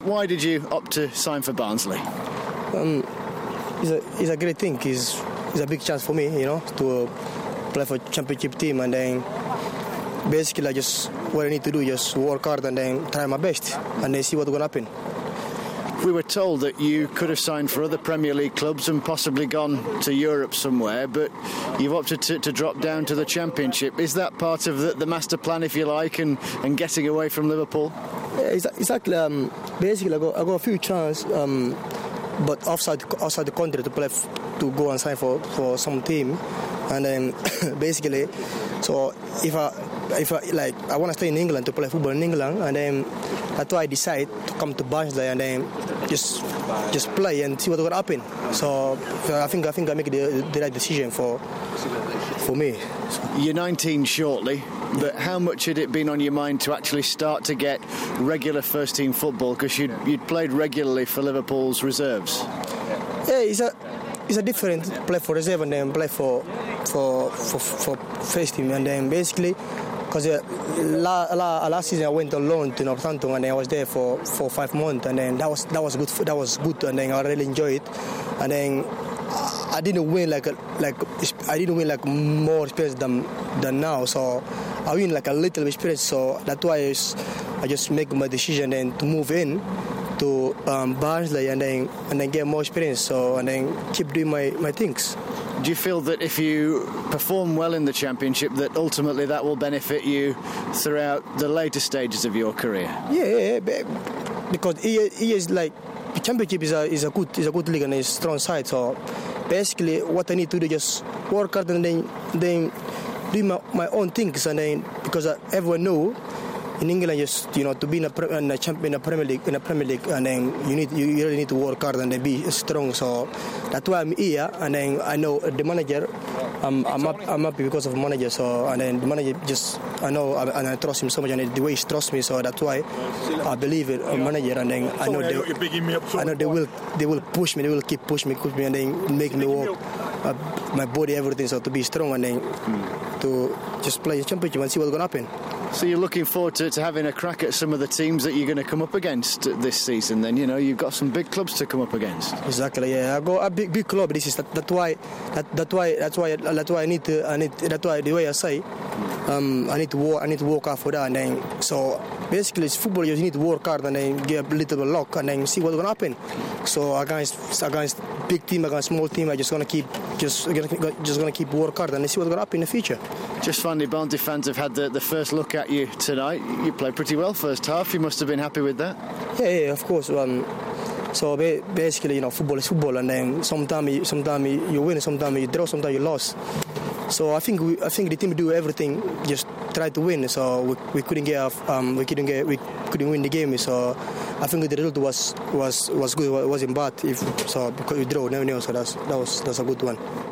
Why did you opt to sign for Barnsley? It's a great thing. It's a big chance for me, to play for championship team, and then basically what I need to do, just work hard and then try my best and then see what's going to happen. We were told that you could have signed for other Premier League clubs and possibly gone to Europe somewhere, but you've opted to drop down to the Championship. Is that part of the master plan, if you like, and getting away from Liverpool? Exactly. Basically, I got a few chances, but outside the country to play, to go and sign for some team, and then basically, so if I want to stay in England to play football in England, and then that's why I decide to come to Barnsley and then just play and see what's going to happen. So I think I make the right decision for me. You're 19 shortly, but how much had it been on your mind to actually start to get regular first team football, because you'd played regularly for Liverpool's reserves? Yeah, it's a different play for reserve and then play for first team, and then basically because last season I went on loan to Northampton and I was there for 5 months, and then that was good, and then I really enjoyed it, and then I didn't win like more experience than now, so I win like a little experience, so that's why I just make my decision then to move in to Barnsley and then get more experience, so and then keep doing my things. Do you feel that if you perform well in the Championship, that ultimately that will benefit you throughout the later stages of your career? Yeah, because he is like the Championship is a good league and a strong side. So basically, what I need to do is just work hard and then do my own things, and then because everyone know in England, just to be in a Premier League, and then you really need to work hard and then be strong. So that's why I'm here, and then I know the manager. I'm happy because of the manager. So and then the manager I know and I trust him so much, and the way he trusts me. So that's why I believe in a manager, and then I know they will push me. They will keep pushing me, and then make me work my body, everything. So to be strong and then to just play the Championship and see what's going to happen. So you're looking forward to having a crack at some of the teams that you're going to come up against this season. Then you've got some big clubs to come up against. Exactly. Yeah, I got a big club. That's why I need to. That's why the way I say, I need to work hard for that. And then so basically, it's football. You need to work hard and then get a little bit of luck and then see what's going to happen. So against big team, against small team, I just gonna keep work hard and see what's going to happen in the future. Just finally, Barnsley fans have had the first look at you tonight. You played pretty well first half. You must have been happy with that. Yeah, of course. So basically, football is football, and then sometimes you win, sometimes you draw, sometimes you lose. So I think the team do everything, just try to win. So we couldn't win the game. So I think the result was good. It wasn't bad. Because we draw, never knew. So that's a good one.